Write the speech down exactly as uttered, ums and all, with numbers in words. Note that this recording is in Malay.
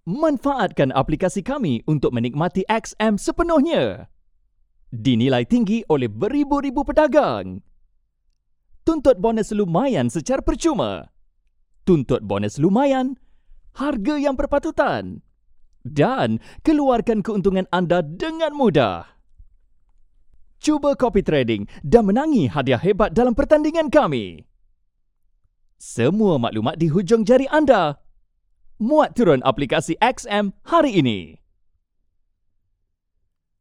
Manfaatkan aplikasi kami untuk menikmati X M sepenuhnya. Dinilai tinggi oleh beribu-ribu pedagang. Tuntut bonus lumayan secara percuma. Tuntut bonus lumayan, harga yang berpatutan. Dan keluarkan keuntungan anda dengan mudah. Cuba copy trading dan menangi hadiah hebat dalam pertandingan kami. Semua maklumat di hujung jari anda. Muat turun aplikasi X M hari ini.